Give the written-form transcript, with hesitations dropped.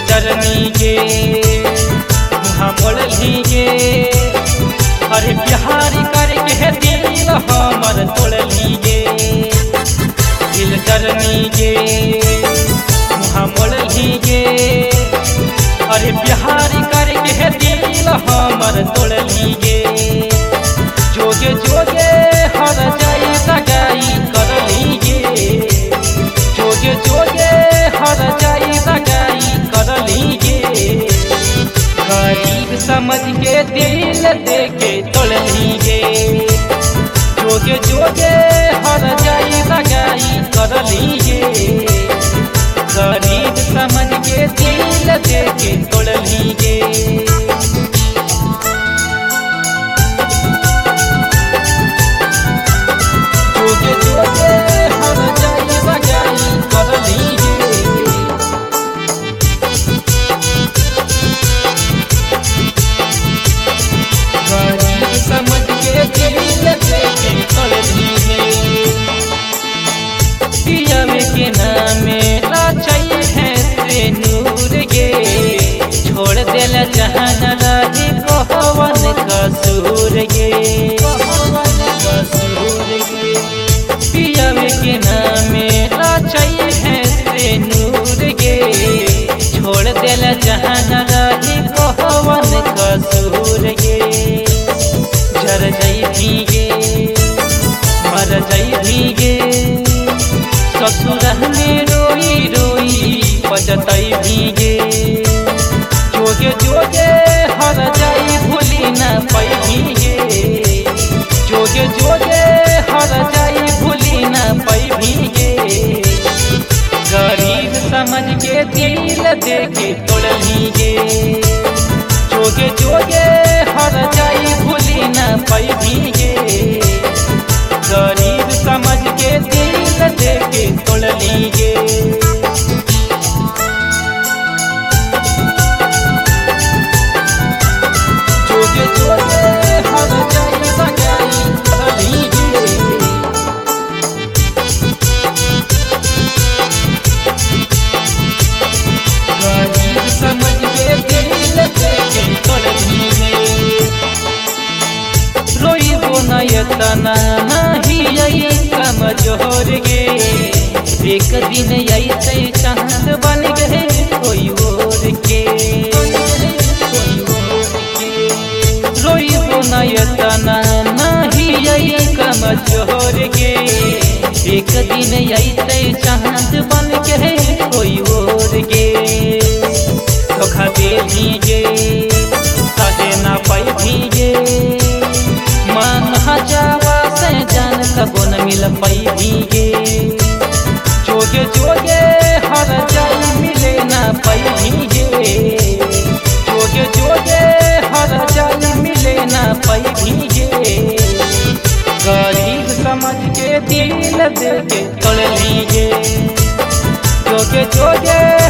journey गे मुहा मोड़ लीगे अरे बिहारी करके दिल हमर तोड़ लीगे दिल जरनी गे मुहा मोड़ लीगे अरे बिहारी करके दिल हमर तोड़ लीगे जोगे जोगे हर जाई सगाई कर लीगे जोगे जोगे हर जाई सगाई कर लीगे गरीब समझ के दिल दे के तोड़ लीगे जोगे जोगे हर जाई सगाई कर लीगे गरीब समझ के दिल दे के तोड़ लीगे जोगे जोगे हर जाई सगाई कर लीगे गरीब समझ के दिल दे के तोड़ लीगे पियावे के नामे लाचाई है से नूर गे छोड़ देला जहान रही कहवन कसूर गे पियावे के नामे लाचाई है से नूर गे छोड़ देला जहान रही कहवन कसूर गे जर जाई भीगे मर जाई भीगे ससुर में रोई रोई पजतई भीगे जोगे जोगे हर जाई भूली न पाई भीगे जोगे जोगे हर जाई भूली न पाई भीगे गरीब समझ के दिल दे के तोड़ लीगे जोगे जोगे हर जाई भूली न पाई भीगे गरीब समझ के दिल दे के तोड़ लीगे जोगे जोगे हर जाई सगाई कर लीगे गरीब समझ के दिल दे के तोड़ लीगे रोइबो नयतना नहीं कमजोर गे एक दिन ऐसे चांद बन गए कोई और के रोइबो नयतना नहीं कमजोर गे एक दिन ऐसे चांद बन गए कोई और के धोखा दे भीगे सहे ना पाई भीगे मन हजावा से जान कबो न मिल पाई भीगे जोगे जोगे हर जाई मिले ना पाई भीगे जोगे जोगे हर जाई मिले ना पाई भीगे गरीब समझ के दिल दे के तोड़ लीगे जोगे जोगे